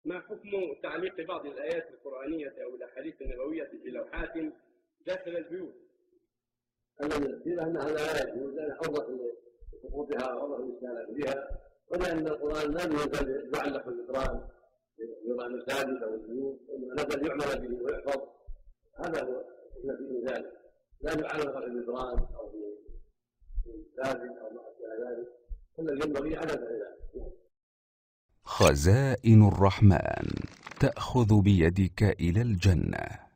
ما حكم تعليق بعض الآيات القرآنية أو الأحاديث النبوية في لوحات داخل البيوت؟ الذي أنها لا يجوز لأن أوضح لسقوطها وأوضح للاستهلاك بها، ولأن القرآن لم ينزل يعلق بالقرآن في المساجد أو البيوت، وإنما نزل يعمل به ويحفظ. هذا هو الذي ذلك، لا يعلق بالقرآن أو في المساجد أو ما أشبه ذلك، الذي ينبغي عدم ذلك. خزائن الرحمن تأخذ بيدك إلى الجنة.